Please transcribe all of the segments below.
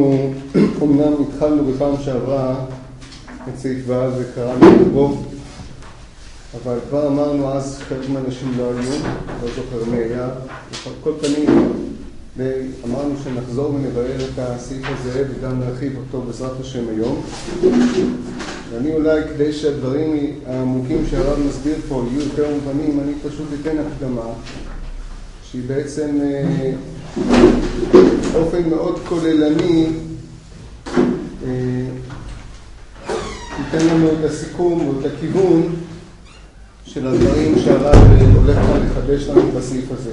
אנחנו אומנם התחלנו בפעם שעברה את סעיף ו' וקראנו בו, אבל כבר אמרנו אז חלק מהאנשים לא היו, לא זוכר מי היה, כל פנים אמרנו שנחזור ונבהר את הסעיף הזה וגם נרחיב אותו בעזרת השם היום. ואני אולי כדי שהדברים העמוקים שהרב מסביר פה יהיו יותר מובנים, אני פשוט אתן הקדמה שהיא בעצם באופן מאוד כוללני ייתן לנו את הסיכום ואת הכיוון של הדברים שהרב הולך לחדש לנו בסעיף הזה.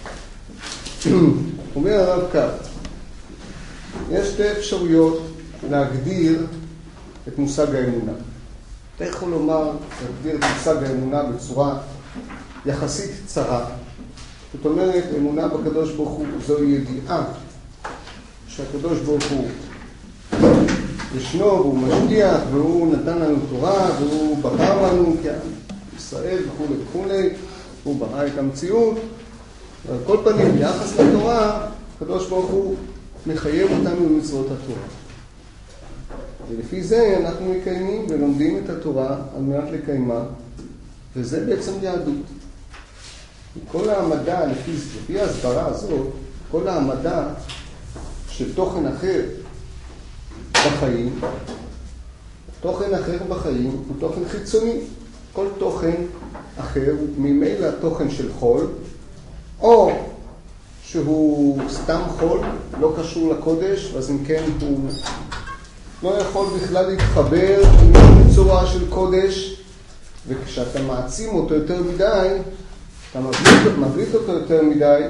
אומר הרב כך, יש שתי אפשרויות להגדיר את מושג האמונה. אתה יכול לומר, להגדיר את מושג האמונה בצורה יחסית קצרה. זאת אומרת, אמונה בקדוש ברוך הוא זו ידיעה שהקדוש ברוך הוא ישנו והוא משגיח והוא נתן לנו תורה והוא בחר לנו כישראל וכו', הוא ברא את המציאות. על כל פנים, ביחס לתורה, הקדוש ברוך הוא מחייב אותנו במצוות התורה. ולפי זה אנחנו מקיימים ולומדים את התורה על מנת לקיימה, וזה בעצם יהדות. כל העמדה, לפי ההסברה הזאת, כל העמדה של תוכן אחר בחיים, תוכן אחר בחיים הוא תוכן חיצוני. כל תוכן אחר הוא ממילא תוכן של חול, או שהוא סתם חול, לא קשור לקודש, אז אם כן הוא לא יכול בכלל להתחבר עם צורה של קודש, וכשאתה מעצים אותו יותר מדי, אתה מבליט אותו יותר מדי,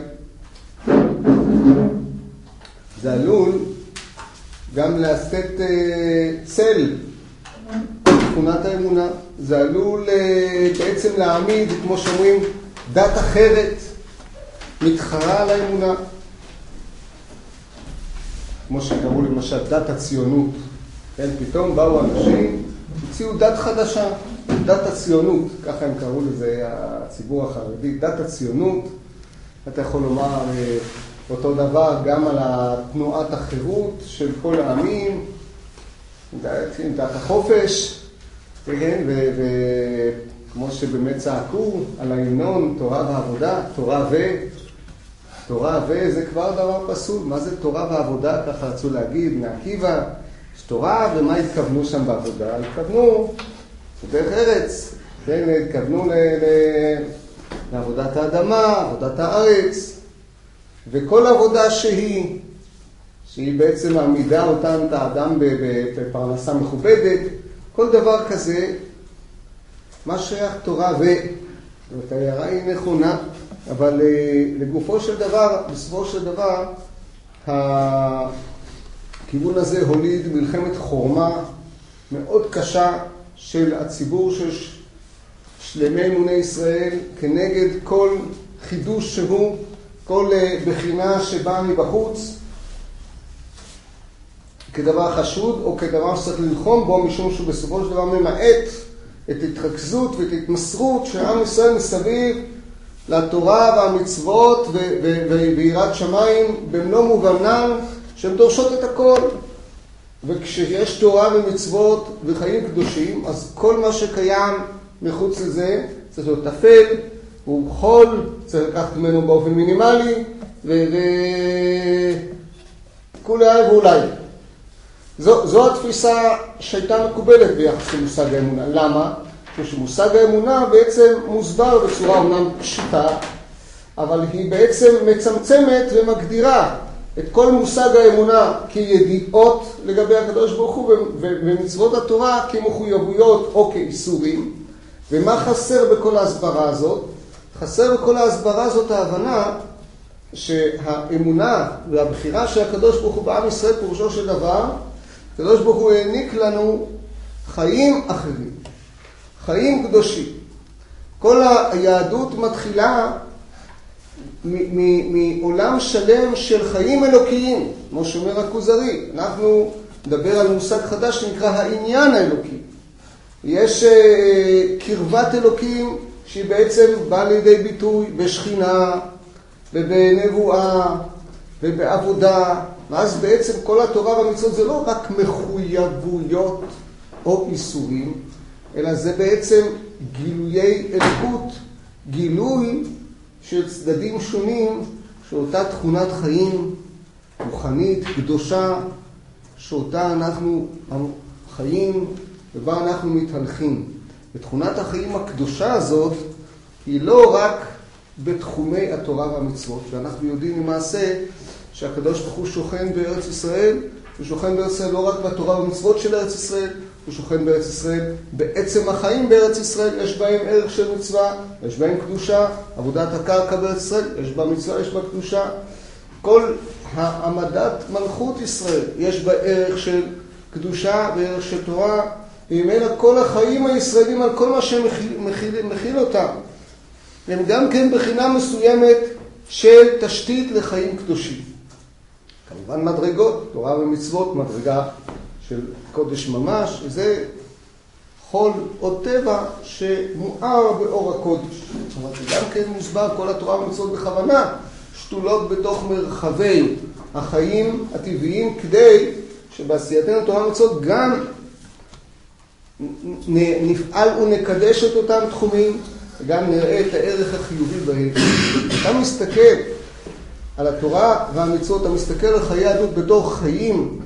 זה עלול גם לעשות צל תכונת האמונה. זה עלול בעצם להעמיד, כמו שאומרים, דת אחרת מתחרה על האמונה, כמו שקראו למשל דת הציונות. כן, פתאום באו אנשים, הציעו דת חדשה, דת הציונות, ככה הם קראו לזה הציבור החרדי, דת הציונות. אתה יכול לומר אותו דבר גם על תנועת החירות של כל העמים, דת החופש, כן, וכמו שבאמת צעקו על ההמנון, תורה ועבודה, תורה זה כבר דבר פסול. מה זה תורה ועבודה? ככה רצו להגיד, מעקיבא, יש תורה, ומה התכוונו שם בעבודה? התכוונו דרך ארץ, כן, התכוונו לעבודת האדמה, עבודת הארץ, וכל עבודה שהיא בעצם מעמידה אותן את האדם בפרנסה מכובדת, כל דבר כזה, מה שייך תורה זאת הערה היא נכונה, אבל לגופו של דבר, בסופו של דבר, הכיוון הזה הוליד מלחמת חורמה מאוד קשה של הציבור של שלמי אמוני ישראל כנגד כל חידוש שהוא, כל בחינה שבאה מבחוץ כדבר חשוד או כדבר שצריך ללחום בו, משום שהוא בסופו של דבר ממעט את התרכזות ואת התמסרות של עם ישראל מסביב לתורה והמצוות ויראת שמיים במלוא מובנן, שהן דורשות את הכל. וכשיש תורה ומצוות וחיים קדושים, אז כל מה שקיים מחוץ לזה צריך להיות טפל, הוא חול, צריך לקחת ממנו באופן מינימלי, וכולי ואולי. זו התפיסה שהייתה מקובלת ביחס למושג האמונה. למה? כשמושג האמונה בעצם מוסבר בצורה אומנם פשוטה, אבל היא בעצם מצמצמת ומגדירה את כל מושג האמונה כידיעות לגבי הקדוש ברוך הוא ומצוות התורה כמחויבויות או כאיסורים. ומה חסר בכל ההסברה הזאת? חסר בכל ההסברה הזאת ההבנה שהאמונה והבחירה של הקדוש ברוך הוא בעם ישראל פירושו של דבר, הקדוש ברוך הוא העניק לנו חיים אחרים, חיים קדושים. כל היהדות מתחילה מעולם שלם של חיים אלוקיים, כמו שאומר הכוזרי. אנחנו נדבר על מושג חדש שנקרא העניין האלוקי. יש קרבת אלוקים שהיא בעצם באה לידי ביטוי בשכינה ובנבואה ובעבודה ואז בעצם כל התורה והמצוות זה לא רק מחויבויות או איסורים, אלא זה בעצם גילויי אלוקות, גילוי של צדדים שונים, שאותה תכונת חיים רוחנית, קדושה, שאותה אנחנו חיים ובה אנחנו מתהלכים. ותכונת החיים הקדושה הזאת היא לא רק בתחומי התורה והמצוות, ואנחנו יודעים למעשה שהקדוש ברוך הוא שוכן בארץ ישראל, הוא שוכן בארץ ישראל לא רק בתורה והמצוות של ארץ ישראל, הוא שוכן בארץ ישראל בעצם החיים בארץ ישראל, יש בהם ערך של מצווה, יש בהם קדושה, עבודת הקרקע בארץ ישראל, יש בה מצווה, יש בה קדושה. כל העמדת מלכות ישראל יש בה ערך של קדושה וערך של תורה, וממילא כל החיים הישראלים על כל מה שמכיל אותם. הם גם כן בחינה מסוימת של תשתית לחיים קדושים. כמובן מדרגות, תורה ומצוות, מדרגה של קודש ממש, וזה חול או טבע שמואר באור הקודש. אבל זה גם כן מוסבר, כל התורה ומצוות בכוונה שתולות בתוך מרחבי החיים הטבעיים, כדי שבעשייתנו תורה ומצוות גם נפעל ונקדש את אותם תחומים, וגם נראה את הערך החיובי בהם. אתה מסתכל על התורה והמצוות, אתה מסתכל על חיי היהדות בתור חיים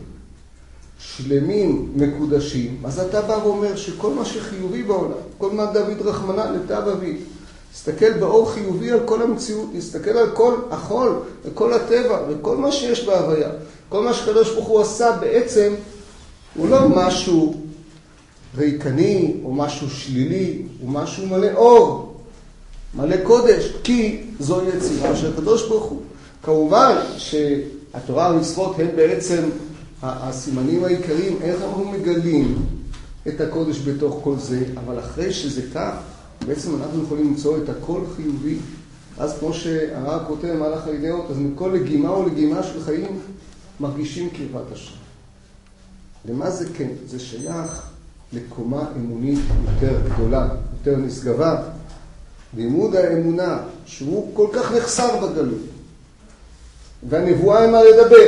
שלמים, מקודשים, אז אתה בא ואומר שכל מה שחיובי בעולם, כל מה דוד רחמנא לטב אביו, תסתכל באור חיובי על כל המציאות, תסתכל על כל החול, וכל הטבע, וכל מה שיש בהוויה. כל מה שקדוש ברוך הוא עשה בעצם, הוא לא משהו ריקני, או משהו שלילי, הוא משהו מלא אור, מלא קודש, כי זו יצירה של הקדוש ברוך הוא. כמובן שהתורה והמצוות הם בעצם הסימנים העיקריים, איך אנחנו מגלים את הקודש בתוך כל זה, אבל אחרי שזה כך, בעצם אנחנו יכולים למצוא את הכל חיובי. אז כמו שהרב כותב במהלך האידאות, אז מכל לגימה או לגימה של חיים מרגישים קרבת השם. למה זה כן? זה שייך לקומה אמונית יותר גדולה, יותר נשגבה. לימוד האמונה, שהוא כל כך נחסר בגלות. והנבואה אין מה לדבר.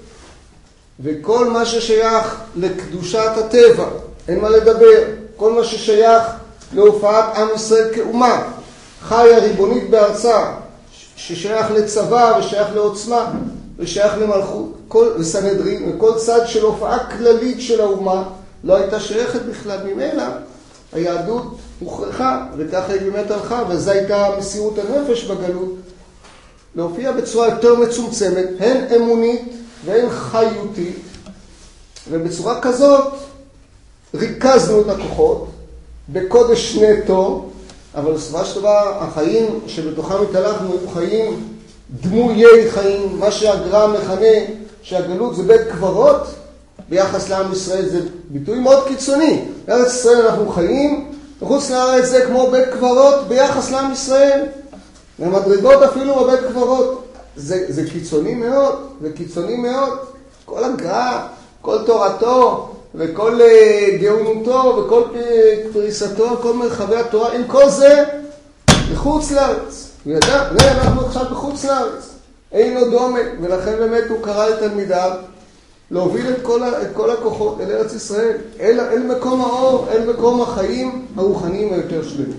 וכל מה ששייך לקדושת הטבע, אין מה לדבר. כל מה ששייך להופעת עם ישראל כאומה, חיה ריבונית בארצה, ששייך לצבא ושייך לעוצמה ושייך למלכות, וסנהדרין, וכל צד של הופעה כללית של האומה לא הייתה שייכת בכלל. ממילא היהדות הוכרחה, וככה היא באמת הלכה, וזו הייתה מסירות הנפש בגלות, להופיע בצורה יותר מצומצמת, הן אמונית והן חיותית, ובצורה כזאת ריכזנו את הכוחות בקודש נטו, אבל בסופו של דבר החיים שבתוכם התהלכנו היו חיים דמויי חיים, מה שהגר"א מכנה שהגלות זה בית קברות. ביחס לעם ישראל זה ביטוי מאוד קיצוני. בארץ ישראל אנחנו חיים, בחוץ לארץ זה כמו בית קברות ביחס לעם ישראל, ומדרגות אפילו בבית קברות. זה קיצוני מאוד, וקיצוני מאוד. כל הגר"א, כל תורתו, וכל גאונותו, וכל פריסתו, כל מרחבי התורה, עם כל זה בחוץ לארץ. הוא ידע, אנחנו עכשיו בחוץ לארץ. אין לו דומה, ולכן באמת הוא קרא לתלמידיו להוביל את כל הכוחות אל ארץ ישראל, אל מקום האור, אל מקום החיים הרוחניים היותר שלמים.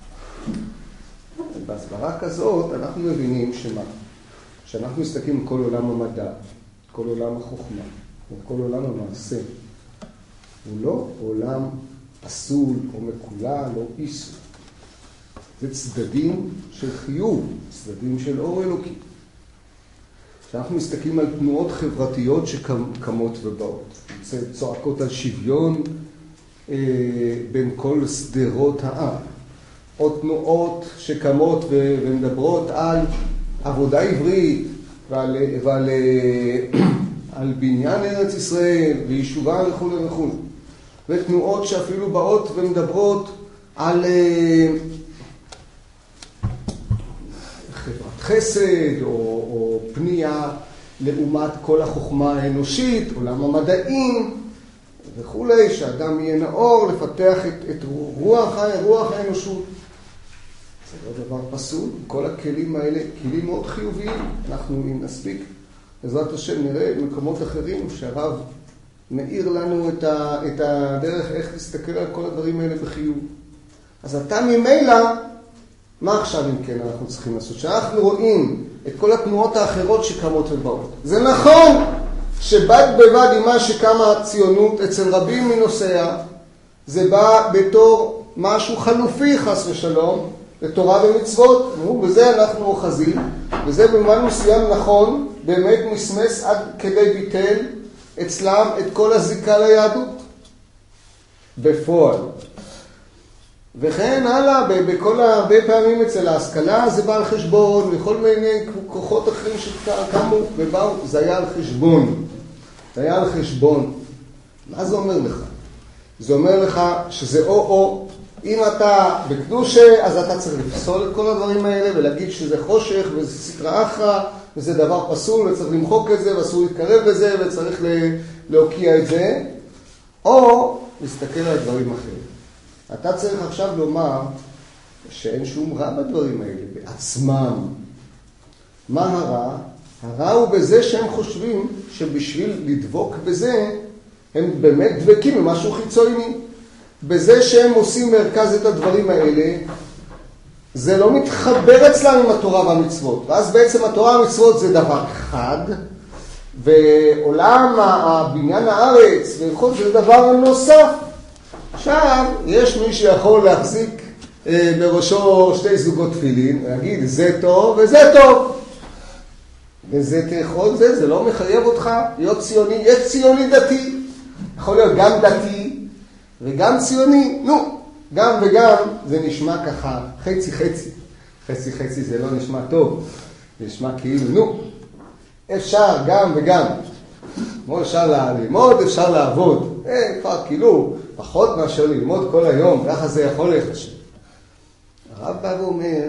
בהסברה כזאת אנחנו מבינים שאנחנו מסתכלים על כל עולם המדע, כל עולם החוכמה, כל עולם המעשה, הוא לא עולם פסול או מקולל או איסור. זה צדדים של חיוב, צדדים של אור אלוקי. כשאנחנו מסתכלים על תנועות חברתיות שקמות ובאות, צועקות על שוויון בין כל שדרות העם, או תנועות שקמות ומדברות על עבודה עברית ועל בניין ארץ ישראל ויישובה וכו' וכו', ותנועות שאפילו באות ומדברות על חברת חסד או פנייה לעומת כל החוכמה האנושית, עולם המדעים וכו', שאדם יהיה נאור לפתח את רוח האנושות. זה לא דבר פסול. כל הכלים האלה, כלים מאוד חיוביים. אנחנו אם נספיק בעזרת השם נראה מקומות אחרים שהרב מאיר לנו את הדרך איך להסתכל על כל הדברים האלה בחיוב. אז אתה ממילא, מה עכשיו אם כן אנחנו צריכים לעשות? שאנחנו רואים את כל התנועות האחרות שקמות ובאות. זה נכון שבד בבד עם מה שקמה הציונות אצל רבים מנוסעיה, זה בא בתור משהו חלופי חס ושלום לתורה ומצוות, בזה אנחנו אוחזים, וזה במובן מסוים נכון, באמת מסמס עד כדי ביטל אצלם את כל הזיקה ליהדות בפועל. וכן הלאה, בכל הרבה פעמים אצל ההשכלה זה בא על חשבון, וכל מיני כוחות אחרים שקמו ובאו, זה היה על חשבון. זה היה על חשבון. מה זה אומר לך? זה אומר לך שזה או. אם אתה בקדושה, אז אתה צריך לפסול את כל הדברים האלה ולהגיד שזה חושך וזה סטרא אחרא וזה דבר פסול וצריך למחוק את זה ואסור להתקרב לזה וצריך להוקיע את זה, או להסתכל על דברים אחרים. אתה צריך עכשיו לומר שאין שום רע בדברים האלה בעצמם. מה הרע? הרע הוא בזה שהם חושבים שבשביל לדבוק בזה הם באמת דבקים במשהו חיצוני. בזה שהם עושים מרכז את הדברים האלה, זה לא מתחבר אצלם עם התורה והמצוות. ואז בעצם התורה והמצוות זה דבר אחד, ועולם הבניין הארץ וכל זה דבר נוסף. עכשיו, יש מי שיכול להחזיק בראשו שתי זוגות תפילין, ולהגיד, זה טוב וזה טוב. וזה תאכול זה לא מחייב אותך להיות ציוני. יש ציוני דתי, יכול להיות גם דתי, וגם ציוני, גם וגם זה נשמע ככה, חצי חצי. חצי חצי זה לא נשמע טוב, זה נשמע כאילו, אפשר גם וגם. כמו אפשר ללמוד, אפשר לעבוד. כבר כאילו, פחות מאשר ללמוד כל היום, ככה זה יכול להיחשב. הרב בא ואומר,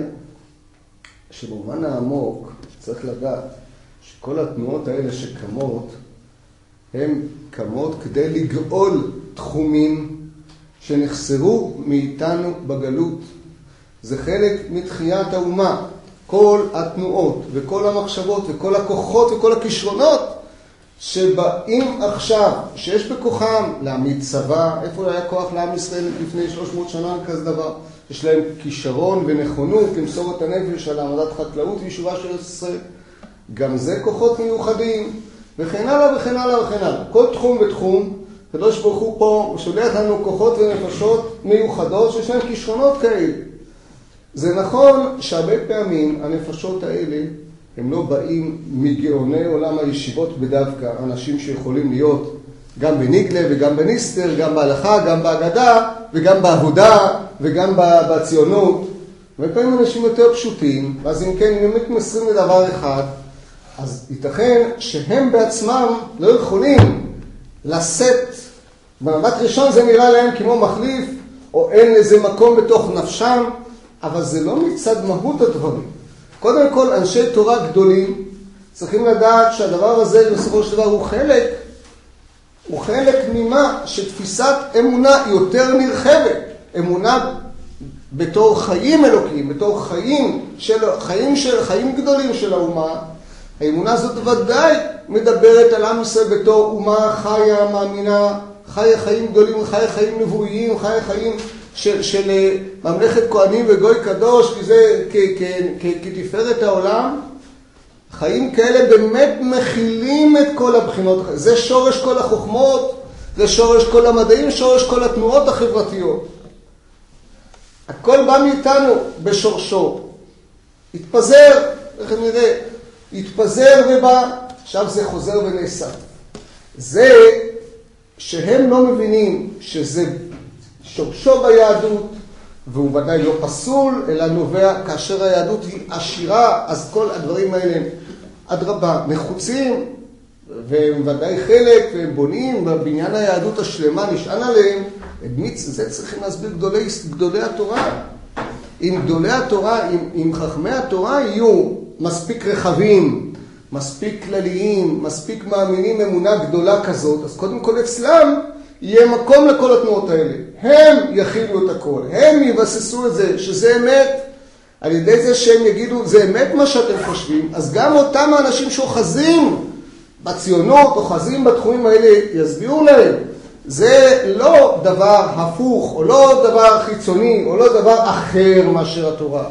שבמובן העמוק צריך לדעת, שכל התנועות האלה שקמות, הן קמות כדי לגאול תחומים שנחסרו מאיתנו בגלות. זה חלק מתחיית האומה. כל התנועות וכל המחשבות וכל הכוחות וכל הכישרונות שבאים עכשיו, שיש בכוחם להעמיד צבא, איפה היה כוח לעם ישראל לפני 300 שנה כזה דבר? יש להם כישרון ונכונות למסור את הנפש על העמדת חקלאות ויישובה של ישראל. גם זה כוחות מיוחדים, וכן הלאה וכן הלאה וכן הלאה. כל תחום ותחום, הקדוש ברוך הוא פה שולח לנו כוחות ונפשות מיוחדות שיש להם כישרונות כאלה. זה נכון שהרבה פעמים הנפשות האלה הם לא באים מגאוני עולם הישיבות בדווקא, אנשים שיכולים להיות גם בניגלה וגם בניסטר, גם בהלכה, גם בהגדה וגם בעבודה וגם בציונות. הרבה פעמים אנשים יותר פשוטים, ואז אם כן, אם הם מתמסרים לדבר אחד, אז ייתכן שהם בעצמם לא יכולים לשאת. במבט ראשון זה נראה להם כמו מחליף, או אין לזה מקום בתוך נפשם, אבל זה לא מצד מהות הדברים. קודם כל, אנשי תורה גדולים צריכים לדעת שהדבר הזה בסופו של דבר הוא חלק ממה שתפיסת אמונה יותר נרחבת. אמונה בתור חיים אלוקים, בתור חיים גדולים של האומה. האמונה הזאת ודאי מדברת על עם ישראל בתור אומה חיה, מאמינה, חיה חיים גדולים, חיה חיים נבואיים, חיה חיים של ממלכת כהנים וגוי קדוש, כי זה כתפארת העולם. חיים כאלה באמת מכילים את כל הבחינות. זה שורש כל החוכמות, זה שורש כל המדעים, שורש כל התנועות החברתיות. הכל בא מאיתנו בשורשו. התפזר, איך נראה? התפזר ובא, עכשיו זה חוזר ונעשה. זה שהם לא מבינים שזה שורשו ביהדות, והוא ודאי לא פסול, אלא נובע כאשר היהדות היא עשירה, אז כל הדברים האלה אדרבה נחוצים, והם ודאי חלק, והם בונים, בבניין היהדות השלמה נשען עליהם. זה צריכים להסביר גדולי התורה. אם גדולי התורה, אם חכמי התורה יהיו מספיק רחבים, מספיק כלליים, מספיק מאמינים אמונה גדולה כזאת, אז קודם כל אצלם יהיה מקום לכל התנועות האלה. הם יכילו את הכל, הם יבססו את זה, שזה אמת. על ידי זה שהם יגידו, זה אמת מה שאתם חושבים, אז גם אותם האנשים שאוחזים בציונות אוחזים בתחומים האלה, יסבירו להם. זה לא דבר הפוך, או לא דבר חיצוני, או לא דבר אחר מאשר התורה.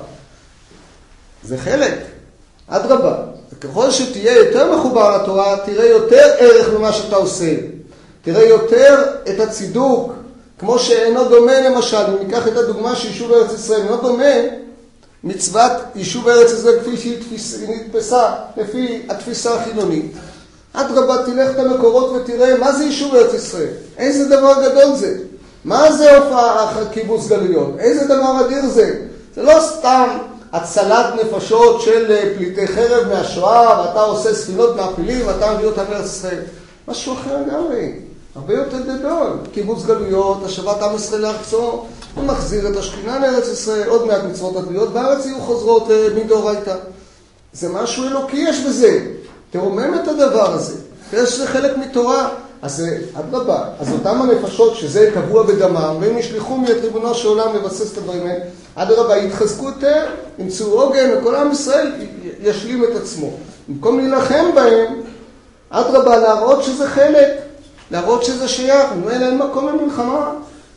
זה חלק. אדרבה, וככל שתהיה יותר מחובר לתורה, תראה יותר ערך ממה שאתה עושה. תראה יותר את הצידוק, כמו שאינו דומה למשל, אם ניקח את הדוגמה של יישוב ארץ ישראל, אינו דומה מצוות יישוב ארץ ישראל כפי שהיא נתפסה, לפי התפיסה החילונית. אדרבה, תלך למקורות ותראה מה זה יישוב ארץ ישראל, איזה דבר גדול זה, מה זה הופעה קיבוץ גלויות, איזה דבר אדיר זה. זה לא סתם הצלת נפשות של פליטי חרב מהשואה, ואתה עושה ספינות מעפילים, ואתה מביא אותם לארץ ישראל. משהו אחר לגמרי, הרבה יותר גדול. קיבוץ גלויות, השבת עם ישראל לארצו, הוא מחזיר את השכינה לארץ ישראל, עוד מעט מצוות התלויות, בארץ יהיו חוזרות מדאורייתא. זה משהו אלוקי יש בזה. תרומם את הדבר הזה. תראה שזה חלק מתורה. אז אדרבה, אז אותם הנפשות שזה קבוע בדמם, והם נשלחו מאת ריבונו של עולם לבסס את הדברים האלה, אדרבה, יתחזקו יותר, ימצאו עוגן, וכל עם ישראל ישלים את עצמו. במקום להילחם בהם, אדרבה, להראות שזה חלק, להראות שזה שייך, אין מקום למלחמה.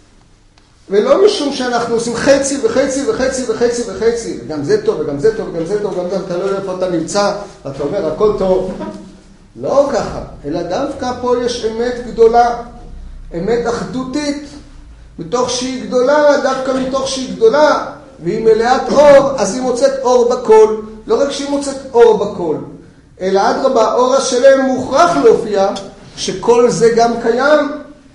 ולא משום שאנחנו עושים חצי וחצי וחצי וחצי וחצי, וגם זה טוב וגם זה טוב וגם זה טוב וגם זה, אתה לא יודע איפה אתה נמצא, ואתה אומר הכל טוב. לא ככה, אלא דווקא פה יש אמת גדולה, אמת אחדותית, מתוך שהיא גדולה, דווקא מתוך שהיא גדולה, והיא מלאת אור, אז היא מוצאת אור בכל. לא רק שהיא מוצאת אור בכל, אלא אדרבה, האור השלם מוכרח להופיע, שכל זה גם קיים,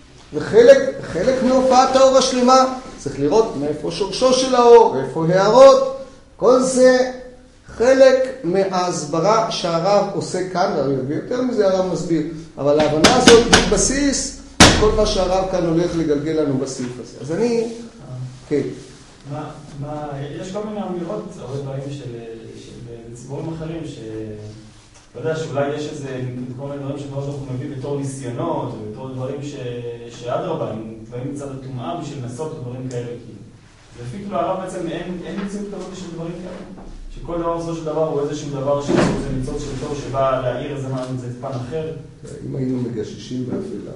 וחלק מהופעת האור השלמה, צריך לראות מאיפה שורשו של האור, ואיפה הערות, כל זה חלק מההסברה שהרב עושה כאן, ויותר מזה הרב מסביר, אבל ההבנה הזאת היא בסיס, כל מה שהרב כאן הולך לגלגל לנו בסעיף הזה. אז אני, כן. יש כל מיני אמירות, הרבה דברים של ציבורים אחרים, אתה יודע שאולי יש איזה כל מיני דברים שמאוד אנחנו מביא בתור ניסיונות, או בתור דברים שאדרבה, הם דברים מצד הטומאה בשביל לנסות או דברים כאלה. לפי כאילו הרב בעצם אין מציאות כזאת של דברים כאלה. שכל דבר בסופו של דבר הוא איזשהו דבר שזה ניצוץ של טוב שבא להעיר איזה פן אחר. אם היינו מגששים באפלה,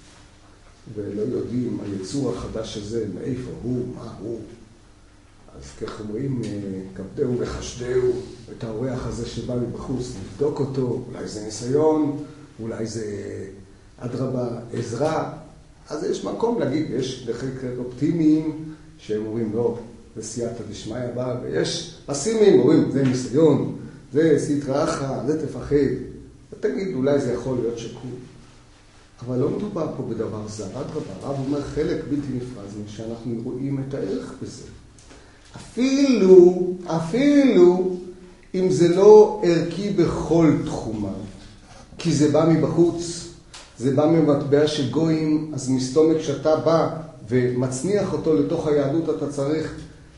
ולא יודעים היצור החדש הזה, מאיפה הוא, מה הוא, אז כך אומרים, כבדהו וחשדהו את האורח הזה שבא מבחוץ, נבדוק אותו, אולי זה ניסיון, אולי זה אדרבה, עזרה. אז יש מקום להגיד, יש לחלק אופטימיים שהם אומרים לא, זה סייעתא דשמיא הבא, ויש פסימיים, אומרים זה ניסיון, זה סטרא אחרא, זה תפחד. ותגיד, אולי זה יכול להיות שקול. אבל לא מדובר פה בדבר זר, אדרבה, הרב אומר חלק בלתי נפרד, שאנחנו רואים את הערך בזה. אפילו אם זה לא ערכי בכל תחומה, כי זה בא מבחוץ, זה בא ממטבע של גויים, אז מסתומק שאתה בא ומצניח אותו לתוך היהדות, אתה צריך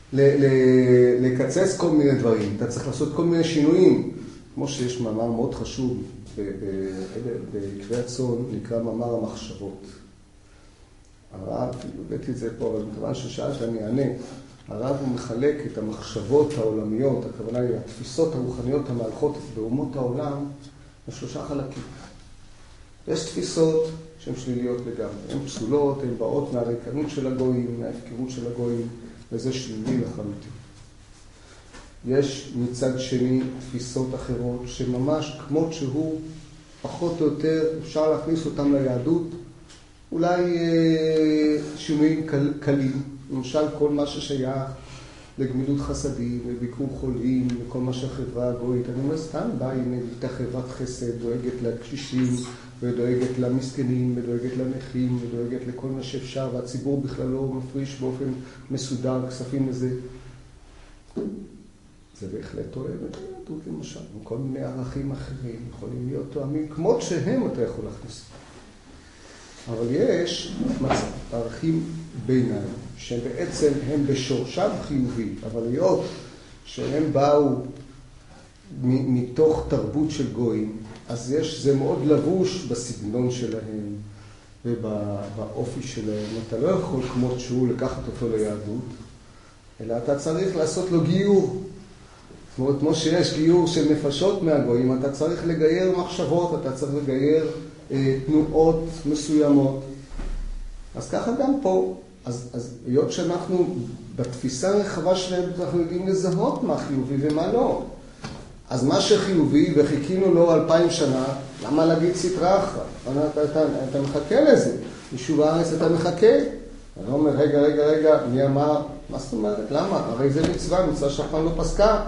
לקצץ כל מיני דברים, אתה צריך לעשות כל מיני שינויים, כמו שיש מאמר מאוד חשוב בעקבי הצאן, נקרא מאמר המחשבות. הרב, הבאתי את זה פה, אבל מכיוון ששאלת אני אענה. הרב הוא מחלק את המחשבות העולמיות, הכוונה היא התפיסות הרוחניות המהלכות באומות העולם, לשלושה חלקים. יש תפיסות שהן שליליות לגמרי, הן פסולות, הן באות מהריקנות של הגויים, מההפקרות של הגויים, וזה שלילי לחלוטין. יש מצד שני תפיסות אחרות שממש כמות שהוא, פחות או יותר, אפשר להכניס אותם ליהדות, אולי שינויים קלים. למשל כל מה ששייך לגמילות חסדים, לביקור חולים, וכל מה שהחברה הגויית. אני אומר סתם, באה הנה איתה חברת חסד, דואגת לקשישים, ודואגת למסכנים, ודואגת לנכים, ודואגת לכל מה שאפשר, והציבור בכלל לא מפריש באופן מסודר כספים לזה. זה בהחלט תואם את היהדות למשל, עם כל מיני ערכים אחרים, יכולים להיות תואמים, כמות שהם אתה יכול להכניס. אבל יש מצב, ערכים ביניים, שבעצם הם בשורשם חיובי, אבל להיות שהם באו מתוך תרבות של גויים, אז זה מאוד לבוש בסגנון שלהם ובאופי שלהם. אתה לא יכול כמות שהוא לקחת אותו ליהדות, אלא אתה צריך לעשות לו גיור. כמו שיש גיור של נפשות מהגויים, אתה צריך לגייר מחשבות, אתה צריך לגייר תנועות מסוימות. אז ככה גם פה. אז היות שאנחנו בתפיסה הרחבה שלהם, אנחנו יודעים לזהות מה חיובי ומה לא. אז מה שחיובי, וחיכינו לו 2000 שנה, למה להגיד סטרא אחרא? אתה מחכה לזה. יישוב הארץ אתה מחכה. אני לא אומר, רגע, מי אמר? מה זאת אומרת? למה? הרי זה מצווה שאף פעם לא פסקה.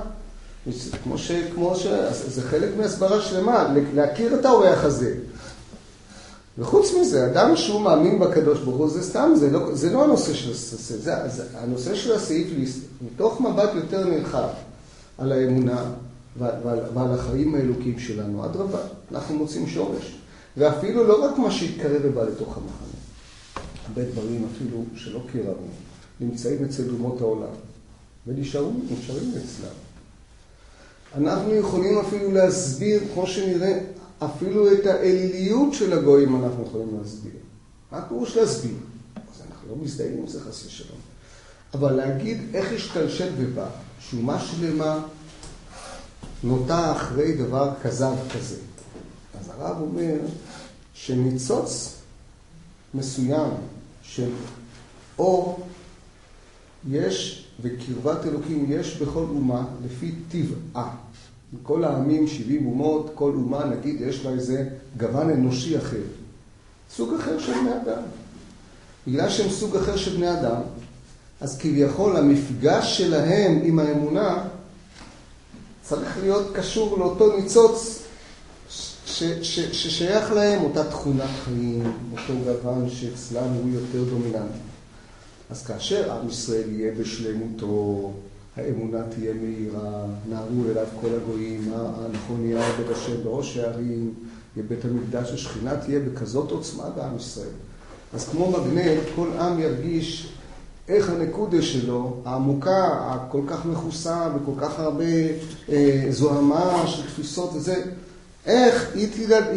זה חלק מהסברה שלמה, להכיר את האורח הזה. וחוץ מזה, אדם שהוא מאמין בקדוש ברוך הוא, זה סתם, זה לא הנושא של הסעיף. הנושא של הסעיף, מתוך מבט יותר נרחב על האמונה ועל החיים האלוקיים שלנו, אדרבה, אנחנו מוצאים שורש. ואפילו לא רק מה שהתקרב ובא לתוך המחנה. הרבה דברים אפילו שלא קרבנו, נמצאים אצל אומות העולם, ונשארים אצלם. אנחנו יכולים אפילו להסביר, כמו שנראה, אפילו את האליליות של הגויים אנחנו יכולים להסביר. מה פירוש להסביר? אז אנחנו לא מזדהים עם זה חס ושלום. אבל להגיד איך השתלשל ובא, שומה שלמה נוטה אחרי דבר כזב כזה. אז הרב אומר שניצוץ מסוים של אור יש וקרבת אלוקים יש בכל אומה לפי טבעה. כל העמים 70 אומות, כל אומה נגיד יש לה איזה גוון אנושי אחר. סוג אחר של בני אדם. בגלל שהם סוג אחר של בני אדם, אז כביכול המפגש שלהם עם האמונה צריך להיות קשור לאותו ניצוץ ששייך להם, אותה תכונת חיים, אותו גוון שאצלם הוא יותר דומיננטי. אז כאשר עם ישראל יהיה בשלמותו, האמונה תהיה מהירה, נערו אליו כל הגויים, הנכון יהיה בית השם בראש הערים, יהיה בית המקדש, השכינה תהיה בכזאת עוצמה בעם ישראל. אז כמו מגנט, כל עם ירגיש איך הנקודה שלו, העמוקה, הכל כך מכוסה וכל כך הרבה זוהמה של תפיסות וזה, איך היא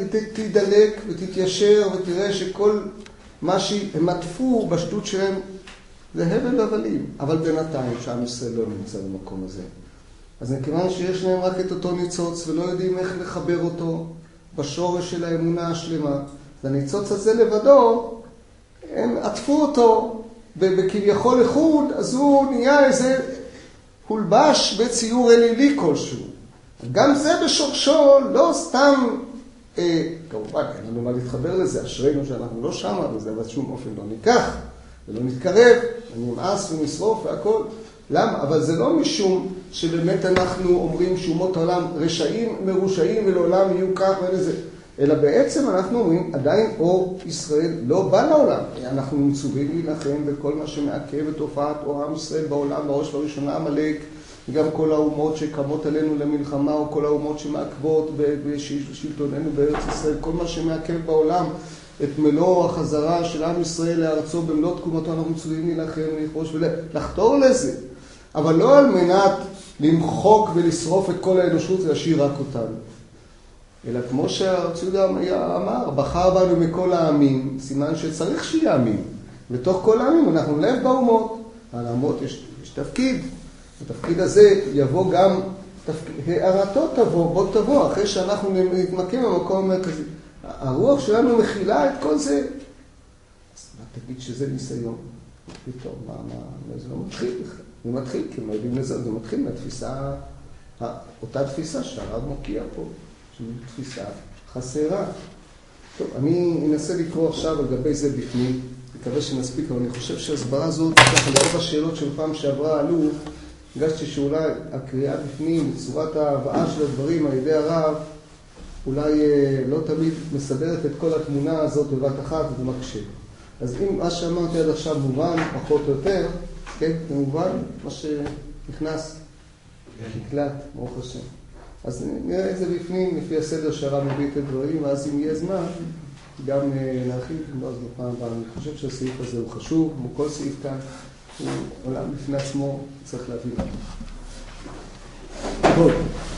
תדלק ותתיישר ותראה שכל מה שהם עטפו בשטות שלהם זה הבל והבלים, אבל בינתיים שעם ישראל לא נמצא במקום הזה. אז מכיוון שיש להם רק את אותו ניצוץ ולא יודעים איך לחבר אותו בשורש של האמונה השלמה, הניצוץ הזה לבדו, הם עטפו אותו בכביכול איחוד, אז הוא נהיה איזה הולבש בציור אלילי כלשהו. גם זה בשורשו לא סתם, כמובן אין לנו מה להתחבר לזה, אשרינו שאנחנו לא שמה וזה, אבל שום אופן לא ניקח ולא נתקרב, ונמאס ונשרוף והכל. למה? אבל זה לא משום שבאמת אנחנו אומרים שאומות העולם רשעים, מרושעים ולעולם יהיו כך ולזה. אלא בעצם אנחנו אומרים, עדיין אור ישראל לא בא לעולם. אנחנו מצווים להילחם בכל מה שמעכב את תופעת אור עם ישראל בעולם, בראש ובראשונה עמלק, וגם כל האומות שקמות עלינו למלחמה, או כל האומות שמעכבות בשלטוננו בארץ ישראל, כל מה שמעכב בעולם, את מלוא החזרה של עם ישראל לארצו במלוא תקומתו, אנחנו מצווים להילחם ולכבוש ולחתור לזה. אבל לא על מנת למחוק ולשרוף את כל האנושות ולהשאיר רק אותנו. אלא כמו שהרב יהודה אמר, בחר בנו מכל העמים, סימן שצריך שיהיה עמים. בתוך כל העמים אנחנו לב באומות. על האומות יש תפקיד. התפקיד הזה יבוא גם, הערתו תבוא, בוא תבוא, אחרי שאנחנו נתמקם במקום המרכזי. הרוח שלנו מכילה את כל זה. אז מה תגיד שזה ניסיון? פתאום, זה לא מתחיל בכלל. זה מתחיל, כי הם לא יודעים לזה, זה מתחיל מהתפיסה, אותה תפיסה שהרב מוקיע פה. תפיסה חסרה. טוב, אני אנסה לקרוא עכשיו על גבי זה בפנים, מקווה שנספיק, אבל אני חושב שהסברה הזאת, ככה לאור השאלות של פעם שעברה עלו, הרגשתי שאולי הקריאה בפנים, בצורת ההבאה של הדברים על ידי הרב, אולי לא תמיד מסדרת את כל התמונה הזאת בבת אחת ומקשה. אז אם מה שאמרתי עד עכשיו מובן, פחות או יותר, כן, זה מובן, מה שנכנס, נקלט, ברוך השם. אז נראה את זה בפנים, לפי הסדר שהרב מביא את הדברים, ואז אם יהיה זמן, גם להרחיב, לא אז בפעם הבאה. אני חושב שהסעיף הזה הוא חשוב, כמו כל סעיף כאן, הוא עולם בפני עצמו, צריך להביא לנו. טוב,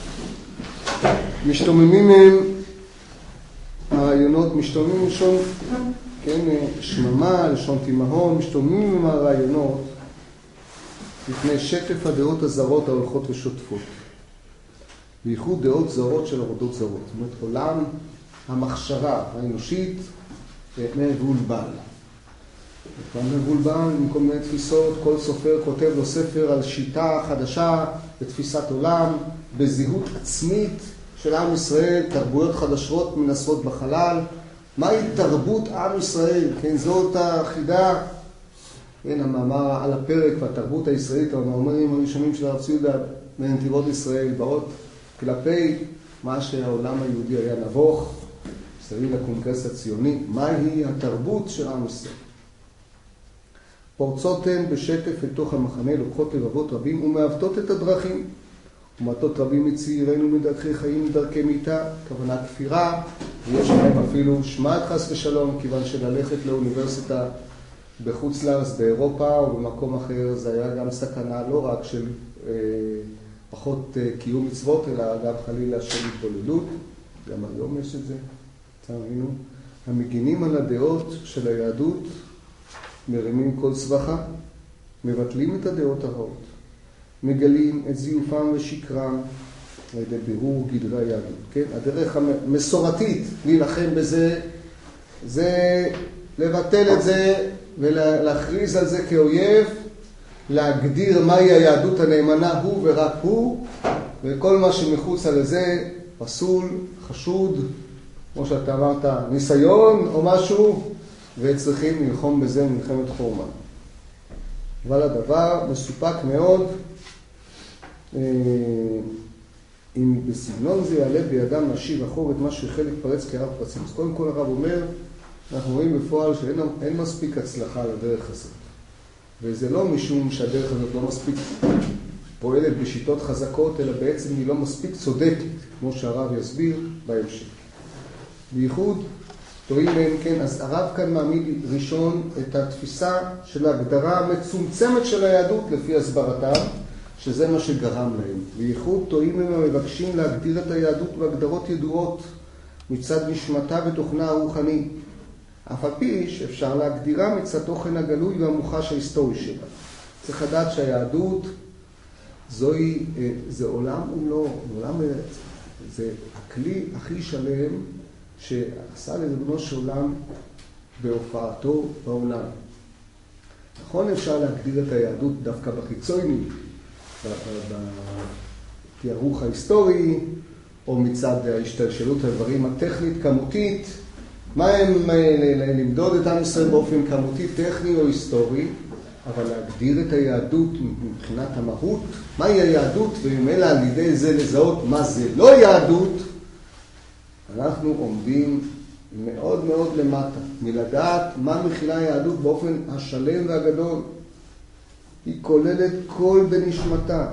משתוממים מהם הרעיונות, משתוממים לשון, כן, שממה, לשון תימהון, משתוממים עם הרעיונות, לפני שטף הדעות הזרות ההולכות ושוטפות. בייחוד דעות זרות של עבודות זרות. זאת אומרת, עולם המחשבה האנושית מבולבל. מבולבל עם כל מיני תפיסות, כל סופר כותב לו ספר על שיטה חדשה בתפיסת עולם, בזהות עצמית של עם ישראל, תרבויות חדשות מנסות בחלל. מהי תרבות עם ישראל? כן, זאת החידה. כן, המאמר על הפרק והתרבות הישראלית, המאמרים הראשונים של הרב צבי יהודה מנתיבות ישראל, באות כלפי מה שהעולם היהודי היה נבוך, סביב לקונגרס הציוני. מהי התרבות של עם ישראל? פורצות הן בשטף לתוך המחנה, לוקחות לבבות רבים ומעוותות את הדרכים. ומעטות רבים מצעירינו מדרכי חיים מדרכי מיתה, כוונה כפירה, ויש להם אפילו שמעת חס ושלום, כיוון שללכת לאוניברסיטה בחוץ לארץ, באירופה או במקום אחר, זה היה גם סכנה לא רק של פחות קיום מצוות, אלא גם חלילה של התבוללות. גם היום יש את זה, תראינו. המגינים על הדעות של היהדות מרימים כל צווחה, מבטלים את הדעות הרעות, מגלים את זיופם ושקרם על ידי בירור גדרי היהדות. כן? הדרך המסורתית להילחם בזה, זה לבטל את זה ולהכריז על זה כאויב, להגדיר מהי היהדות הנאמנה, הוא ורק הוא, וכל מה שמחוץ על זה פסול, חשוד, כמו שאתה אמרת, ניסיון או משהו, וצריכים ללחום בזה מלחמת חורמה. אבל הדבר מסופק מאוד, אם בסגנון זה יעלה בידם להשיב אחור את מה שהחל להתפרץ כהר פרצים. אז קודם כל הרב אומר, אנחנו רואים בפועל שאין מספיק הצלחה לדרך הזאת. וזה לא משום שהדרך הזאת לא מספיק פועלת בשיטות חזקות, אלא בעצם היא לא מספיק צודקת, כמו שהרב יסביר בהמשך. בייחוד, תוהים בהם, כן, אז הרב כאן מעמיד ראשון את התפיסה של ההגדרה המצומצמת של היהדות לפי הסברתם, שזה מה שגרם להם. בייחוד תוהים הם המבקשים להגדיר את היהדות בהגדרות ידועות מצד נשמתה ותוכנה הרוחני, אף על פי שאפשר להגדירה מצד תוכן הגלוי והמוחש ההיסטורי שלה. צריך לדעת שהיהדות זה עולם ומלואו, זה הכלי הכי שלם שעשה לריבונו של עולם בהופעתו בעולם. נכון, אפשר להגדיר את היהדות דווקא בחיצוניות, בתיארוך ההיסטורי, או מצד ההשתלשלות הדברים הטכנית, כמותית. מה הם למדוד את עם ישראל באופן כמותי, טכני או היסטורי, אבל להגדיר את היהדות מבחינת המהות, מהי היהדות, וממילא על ידי זה לזהות מה זה לא יהדות, אנחנו עומדים מאוד מאוד למטה, מלדעת מה מכילה היהדות באופן השלם והגדול. היא כוללת כל בנשמתה.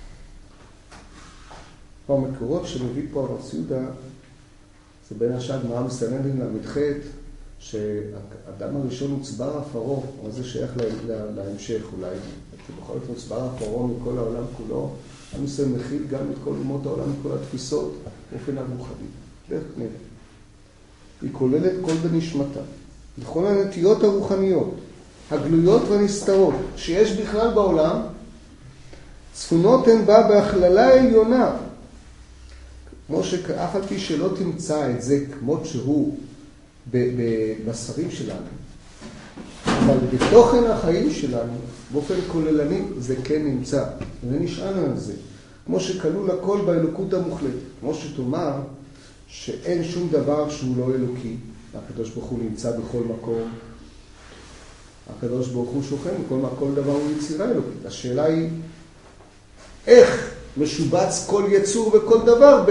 המקורות שמביא פה הרב ציודה, זה בין השאר גמרא מסנהדרין ל"ח, שהאדם הראשון הוא צבר הפרו, אבל זה שייך להמשך אולי, כי בכל זאת הוא צבר הפרו מכל העולם כולו, עם ישראל מכיל גם את כל אומות העולם, מכל התפיסות, באופן הרוחני. דרך נראה. היא כוללת כל בנשמתה. בכל הנטיות הרוחניות, הגלויות והנסתרות, שיש בכלל בעולם, צפונות הן בה בהכללה העליונה, כמו שאף על פי שלא תמצא את זה כמות שהוא בבשרים שלנו, אבל בתוכן החיים שלנו, באופן כוללני, זה כן נמצא, ונשען על זה, כמו שכלול הכל באלוקות המוחלטת, כמו שתאמר שאין שום דבר שהוא לא אלוקי, הקדוש ברוך הוא נמצא בכל מקום, הקדוש ברוך הוא שוכן בכל מקום, כל דבר הוא יצירה אלוקית. השאלה היא, איך משובץ כל יצור וכל דבר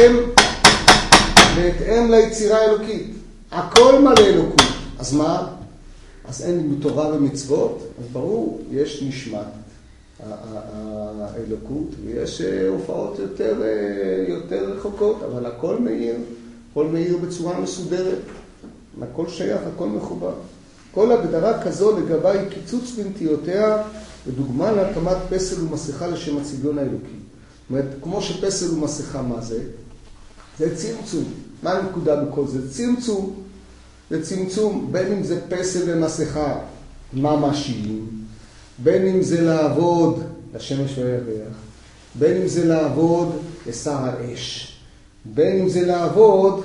בהתאם ליצירה האלוקית. הכל מלא אלוקות. אז מה? אז אין תורה ומצוות, אז ברור, יש נשמת האלוקות, ויש הופעות יותר רחוקות, אבל הכל מאיר בצורה מסודרת. הכל שייך, הכל מחובר. כל הגדרה כזו לגבי קיצוץ בנטיותיה, ודוגמה להקמת פסל ומסכה לשם הצביון האלוקי. זאת אומרת, כמו שפסל ומסכה, מה זה? זה צמצום. מה הנקודה בכל זה? צמצום. זה צמצום, בין אם זה פסל ומסכה ממשיים, בין אם זה לעבוד לשמש והירח, בין אם זה לעבוד לשר האש, בין אם זה לעבוד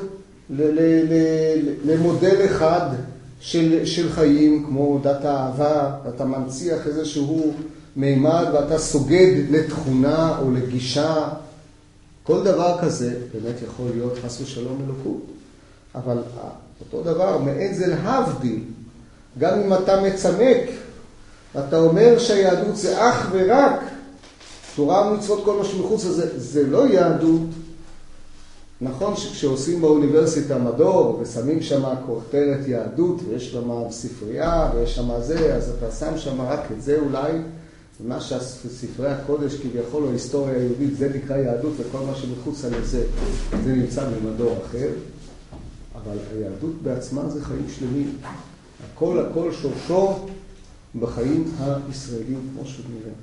למודל אחד של חיים, כמו דת האהבה, ואתה מנציח איזשהו מימד ואתה סוגד לתכונה או לגישה. כל דבר כזה באמת יכול להיות חס ושלום אלוקות. אבל אותו דבר, מעין זה להבדיל. גם אם אתה מצמק, אתה אומר שהיהדות זה אך ורק תורה ומצוות, כל מה שמחוץ לזה, זה לא יהדות. נכון שכשעושים באוניברסיטה מדור ושמים שם כותרת יהדות ויש שם ספרייה ויש שם זה, אז אתה שם שם רק את זה אולי, ומה שהספרי הקודש כביכול או ההיסטוריה היהודית, זה נקרא יהדות, וכל מה שמחוץ לזה, זה נמצא במדור אחר. אבל היהדות בעצמה זה חיים שלמים. הכל שורשו בחיים הישראלים, כמו שנראה.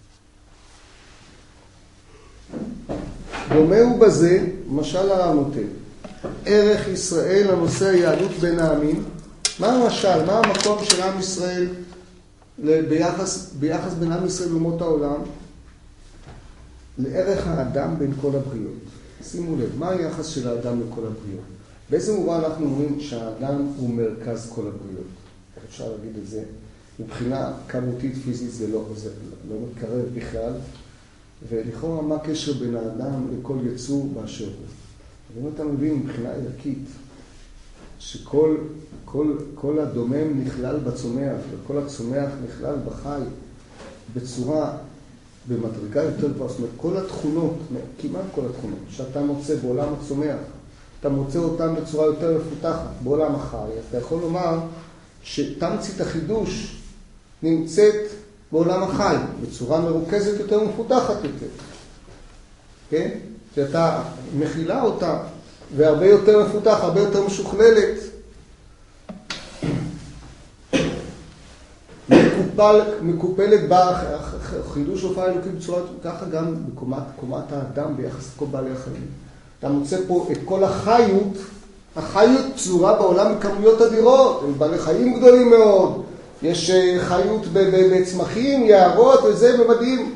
דומה הוא בזה, משל הרב נותן. ערך ישראל לנושא היהדות בין העמים. מה המשל, מה המקום של עם ישראל ביחס בין עם ישראל לאומות העולם? לערך האדם בין כל הבריות. שימו לב, מה היחס של האדם לכל הבריות? באיזה מובן אנחנו אומרים שהאדם הוא מרכז כל הבריות? אפשר להגיד את זה. מבחינה כמותית פיזית זה לא מתקרב בכלל. ולכאורה מה הקשר בין האדם לכל יצור באשר הוא? ואם אתה מבין מבחינה ערכית, שכל הדומם נכלל בצומח, וכל הצומח נכלל בחי, בצורה, במדרגה יותר גבוהה, זאת אומרת, כל התכונות, כמעט כל התכונות, שאתה מוצא בעולם הצומח, אתה מוצא אותן בצורה יותר מפותחת, בעולם החי, אז אתה יכול לומר שתמצית החידוש נמצאת בעולם החי, בצורה מרוכזת יותר ומפותחת יותר. כן? שאתה מכילה אותה, והרבה יותר מפותח, הרבה יותר משוכללת. מקופלת בה, חידוש הופעה אלוקית בצורה, ככה גם בקומת האדם ביחס לכל בעלי החיים. אתה מוצא פה את כל החיות, החיות צורה בעולם בכמויות אדירות, הם בעלי חיים גדולים מאוד, יש חיות בצמחים, יערות וזה במדהים.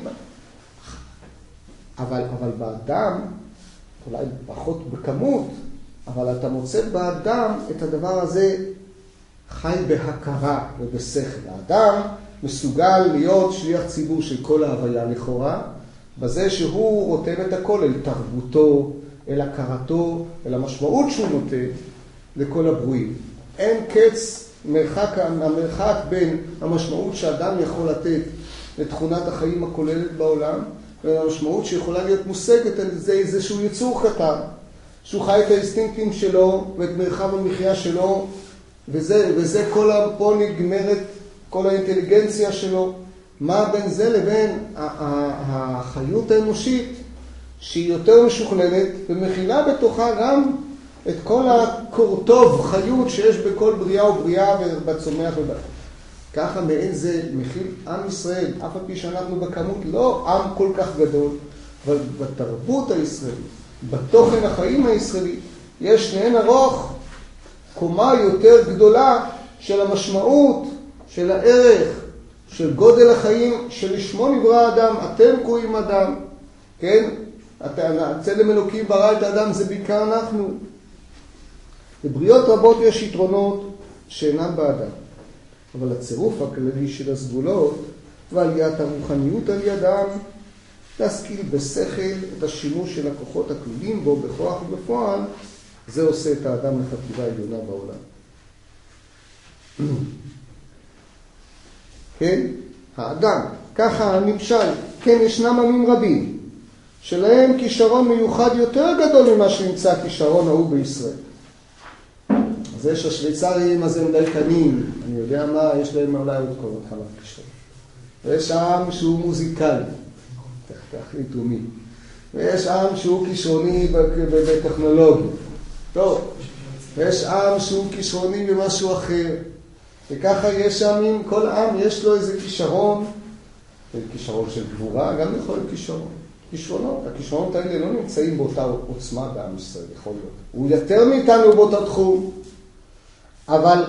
אבל באדם, אולי פחות בכמות, אבל אתה מוצא באדם את הדבר הזה חי בהכרה ובשכל. האדם מסוגל להיות שליח ציבור של כל ההוויה לכאורה, בזה שהוא רותם את הכל אל תרבותו, אל הכרתו, אל המשמעות שהוא נותן לכל הברואים. אין קץ המרחק בין המשמעות שאדם יכול לתת לתכונת החיים הכוללת בעולם, והמשמעות שיכולה להיות מושגת על זה איזשהו יצור קטן, שהוא חי את האינסטינקטים שלו ואת מרחב המחיה שלו, וזה פה נגמרת כל האינטליגנציה שלו. מה בין זה לבין החיות האנושית שהיא יותר משוכללת ומכילה בתוכה גם את כל הקורטוב חיות שיש בכל בריאה ובריאה ובצומח ובא. ככה מעין זה מכיל עם ישראל, אף על פי שאנחנו בכמות לא עם כל כך גדול, אבל בתרבות הישראלית, בתוכן החיים הישראלי, יש לאין ארוך קומה יותר גדולה של המשמעות, של הערך, של גודל החיים, שלשמו נברא האדם. אתם קרואים אדם, כן? צלם אלוקים ברא את האדם, זה בעיקר אנחנו. בבריות רבות יש יתרונות שאינם באדם, אבל הצירוף הכללי של הסגולות ועליית הרוחניות על ידם, להשכיל בשכל את השימוש של הכוחות הכלולים בו בכוח ובפועל, זה עושה את האדם לחטיבה עליונה בעולם. כן? האדם, ככה הנמשל, כן, ישנם עמים רבים, שלהם כישרון מיוחד יותר גדול ממה שנמצא כישרון ההוא בישראל. אז יש השוויצרים, אז הם דייקנים, אני יודע מה, יש להם אולי עוד כל כמה כישרון. ויש עם שהוא מוזיקלי, תחליטו מי. ויש עם שהוא כישרוני בטכנולוגיה. טוב, ויש עם שהוא כישרוני במשהו אחר. וככה יש עמים, כל עם יש לו איזה כישרון, כישרון של גבורה, גם יכול להיות כישרון. כישרונות, הכישרונות האלה לא נמצאים באותה עוצמה בעם ישראל, יכול להיות. הוא יותר מאיתנו באותו תחום, אבל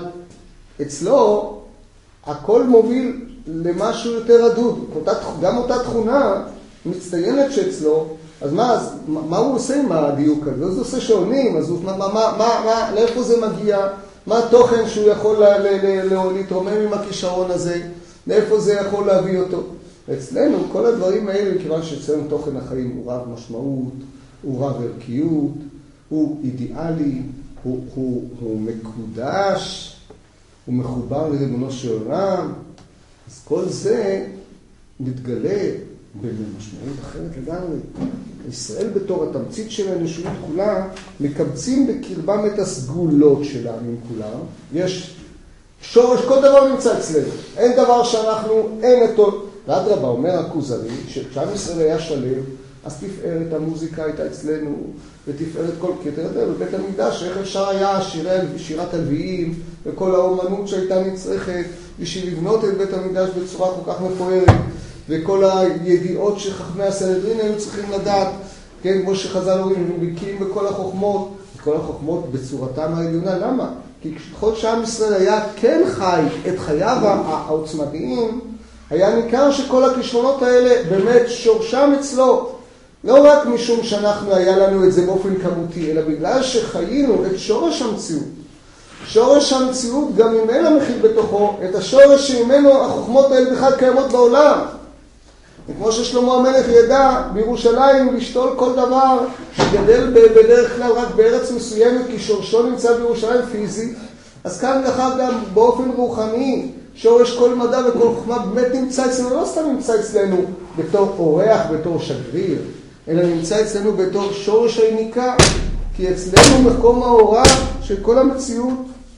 אצלו הכל מוביל למשהו יותר רדוד. גם אותה תכונה מצטיינת שאצלו, אז מה הוא עושה עם הדיוק הזה? אז הוא עושה שעונים, אז לאיפה זה מגיע? מה התוכן שהוא יכול להתרומם עם הכישרון הזה? לאיפה זה יכול להביא אותו? אצלנו, כל הדברים האלה, כיוון שאצלנו תוכן החיים הוא רב משמעות, הוא רב ערכיות, הוא אידיאלי, הוא מקודש, הוא מחובר לריבונו של עולם, אז כל זה מתגלה במשמעות אחרת לגמרי. ישראל בתור התמצית של האנושות כולה, מקבצים בקרבם את הסגולות שלנו עם כולם. יש שורש, כל דבר נמצא אצלנו. אין דבר שאנחנו, אין אותו. ואדרבה, אומר הכוזרי, שכשעם ישראל היה שלם, אז תפארת המוזיקה הייתה אצלנו, ותפארת כל קטע, בבית המקדש, איך אפשר היה שירת הלוויים, וכל האומנות שהייתה נצרכת, בשביל לבנות את בית המקדש בצורה כל כך מפוארת, וכל הידיעות שחכמי הסנהדרין היו צריכים לדעת, כן, כמו שחז"ל אומרים, הם בקיאים בכל החוכמות, וכל החוכמות בצורתם העליונה. למה? כי ככל שעם ישראל היה כן חי את חייו העוצמתיים, היה ניכר שכל הכישרונות האלה באמת שורשם אצלו. לא רק משום שאנחנו היה לנו את זה באופן כמותי, אלא בגלל שחיינו את שורש המציאות. שורש המציאות גם ממנו מכיל בתוכו את השורש שממנו החוכמות האלה בכלל קיימות בעולם. וכמו ששלמה המלך ידע בירושלים לשתול כל דבר שגדל בדרך כלל רק בארץ מסוימת, כי שורשו נמצא בירושלים פיזית, אז כאן לכך גם באופן רוחני, שורש כל מדע וכל חוכמה באמת נמצא אצלנו, לא סתם נמצא אצלנו בתור אורח, בתור שגריר, אלא נמצא אצלנו בתור שורש היניקה, כי אצלנו מקום ההוראה של כל המציאות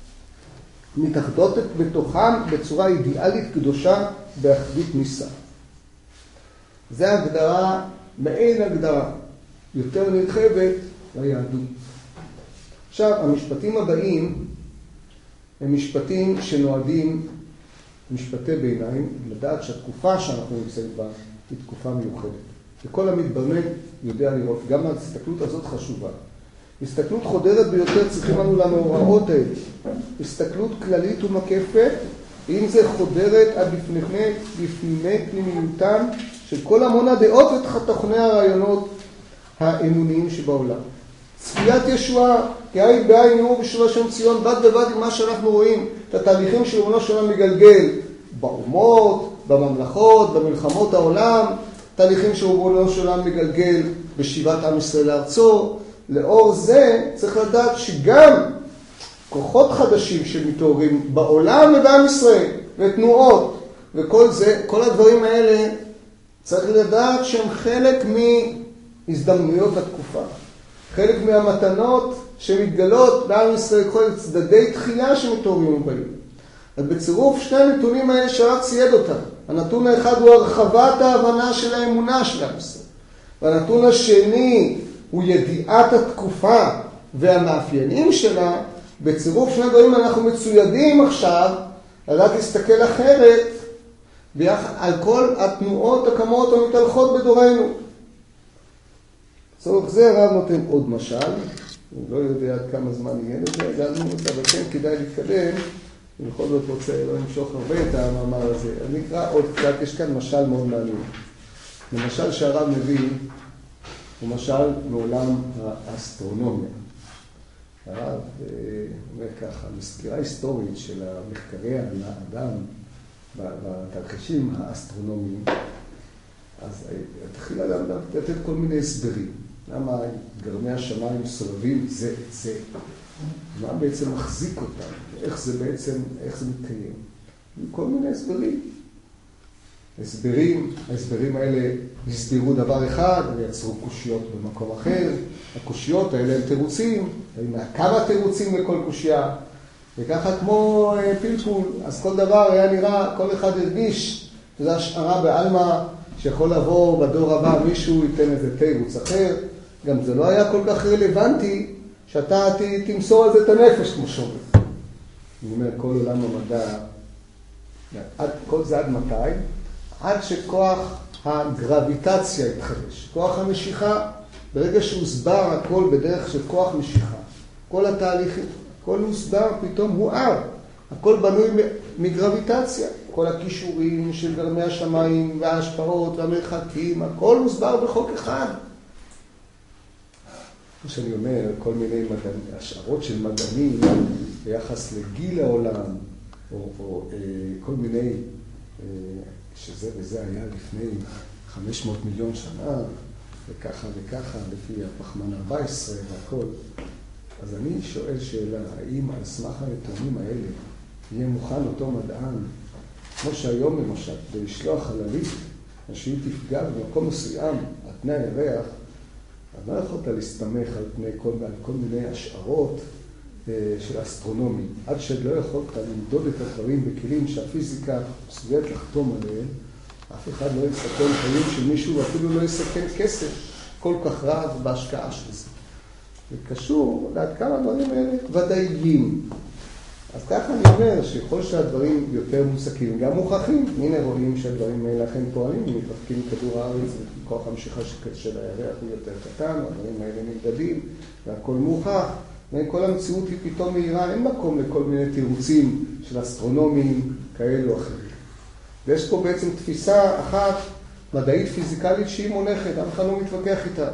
מתאחדות בתוכם בצורה אידיאלית קדושה באחדות ניסה. זה הגדרה, מעין הגדרה, יותר נרחבת ליהדות. עכשיו, המשפטים הבאים הם משפטים שנועדים, משפטי ביניים, לדעת שהתקופה שאנחנו נמצאים בה היא תקופה מיוחדת. וכל המתבונן יודע לראות, גם ההסתכלות הזאת חשובה. הסתכלות חודרת ביותר צריכים לנו למאורעות האלה. הסתכלות כללית ומקפת, אם זה חודרת עד בפנימי פנימיותם של כל המון הדעות ותוכני הרעיונות האמוניים שבעולם. צפיית ישועה, כעין בעין יראו בשובו של ציון, בד בבד עם מה שאנחנו רואים, את התהליכים שריבונו של עולם מגלגל באומות, בממלכות, במלחמות העולם, תהליכים שריבונו של עולם מגלגל בשיבת עם ישראל לארצו. לאור זה צריך לדעת שגם כוחות חדשים שמתעוררים בעולם ובעם ישראל, ותנועות, וכל זה, כל הדברים האלה צריך לדעת שהם חלק מהזדמנויות התקופה. חלק מהמתנות שמתגלות בעם ישראל, כל צדדי תחייה שמתעוררים ובאים. אז בצירוף שני הנתונים האלה שרק צייד אותם. הנתון האחד הוא הרחבת ההבנה של האמונה של עם ישראל. והנתון השני הוא ידיעת התקופה והמאפיינים שלה. בצירוף שני דברים אנחנו מצוידים עכשיו, רק להסתכל אחרת על כל התנועות הקמות המתהלכות בדורנו. לצורך זה הרב נותן עוד משל, אני לא יודע עד כמה זמן יהיה לזה, אבל כן כדאי להתקדם, ובכל זאת רוצה לא למשוך הרבה את המאמר הזה. אני אקרא עוד קצת, יש כאן משל מאוד מעניין. למשל שהרב מביא, הוא משל מעולם האסטרונומיה. הרב אומר ככה, מסקירה היסטורית של המחקרי האדם בתרחישים האסטרונומיים, אז התחיל אדם לתת כל מיני הסברים. למה גרמי השמיים סובבים זה את זה? מה בעצם מחזיק אותם? איך זה בעצם, איך זה מתקיים? כל מיני הסברים. ההסברים האלה הסבירו דבר אחד, ויצרו קושיות במקום אחר. הקושיות האלה הם תירוצים, כמה תירוצים לכל קושייה. וככה כמו פלפול, אז כל דבר היה נראה, כל אחד הרגיש, שזו השערה בעלמא, שיכול לבוא בדור הבא, מישהו ייתן איזה תירוץ אחר. גם זה לא היה כל כך רלוונטי, שאתה תמסור על זה את הנפש, כמו שאומרים. אני אומר, כל עולם המדע, כל זה עד מתי? עד שכוח הגרביטציה יתחדש. כוח המשיכה, ברגע שהוסבר הכל בדרך של כוח משיכה, כל התהליכים, הכל הוסבר, פתאום הואר. הכל בנוי מגרביטציה. כל הכישורים של גרמי השמיים וההשפעות והמרחקים, הכל מוסבר בחוק אחד. כמו שאני אומר, כל מיני השערות של מדענים ביחס לגיל העולם, או כל מיני, שזה וזה היה לפני 500 מיליון שנה, וככה וככה, לפי הפחמן 14 והכל. אז אני שואל שאלה, האם על סמך הנתונים האלה יהיה מוכן אותו מדען, כמו שהיום למשל, בלשלוח חללית, שהיא תפגע במקום מסוים על פני הירח, אז לא יכולת להסתמך על פני כל מיני השערות של אסטרונומי. עד שלא יכולת למדוד את הדברים בכלים שהפיזיקה מסוגלת לחתום עליהם, אף אחד לא יסכן חיים של מישהו, ואפילו לא יסכן כסף כל כך רב בהשקעה של זה. זה קשור לעד כמה דברים האלה ודאיים. אז ככה אני אומר שיכול שהדברים יותר מוסקים, גם מוכחים. הנה רואים שהדברים האלה לכן פועלים, מתרחקים מכדור הארץ וכוח המשיכה של הירח הוא יותר קטן, הדברים האלה נמדדים והכל מוכח. וכל המציאות היא פתאום מהירה, אין מקום לכל מיני תירוצים של אסטרונומים כאלו או אחרים. ויש פה בעצם תפיסה אחת מדעית פיזיקלית שהיא מונחת, אף אחד לא מתווכח איתה.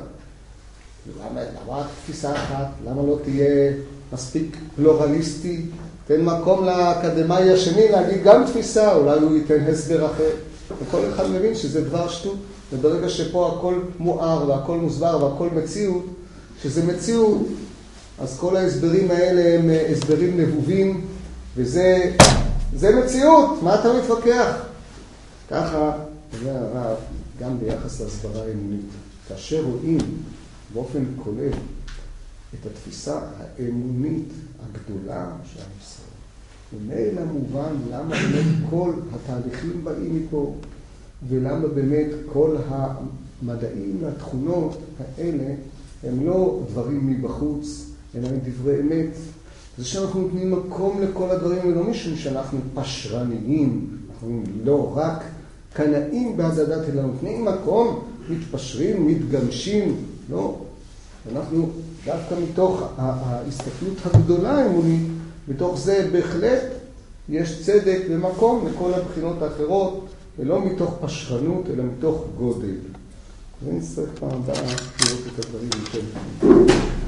למה תפיסה אחת? למה לא תהיה מספיק פלורליסטי? תן מקום לאקדמאי השני להגיד גם תפיסה, אולי הוא ייתן הסבר אחר. וכל אחד מבין שזה דבר שטות, וברגע שפה הכל מואר והכל מוסבר והכל מציאות, שזה מציאות, אז כל ההסברים האלה הם הסברים נבובים, וזה מציאות, מה אתה מתווכח? ככה, זה הרב, גם ביחס להסברה האמונית. כאשר רואים באופן כולל את התפיסה האמונית הגדולה של ישראל, ומאלה מובן למה באמת כל התהליכים באים מפה, ולמה באמת כל המדעים והתכונות האלה הם לא דברים מבחוץ, אלא הם דברי אמת. זה שאנחנו נותנים מקום לכל הדברים, ולא משום שאנחנו פשרניים, אנחנו לא רק קנאים בהזדת, אלא נותנים מקום, מתפשרים, מתגמשים, לא. אנחנו דווקא מתוך ההסתכלות הגדולה האמונית, מתוך זה בהחלט יש צדק ומקום לכל הבחינות האחרות, ולא מתוך פשרנות, אלא מתוך גודל. ונצטרך פעם הבאה לראות את הדברים יותר.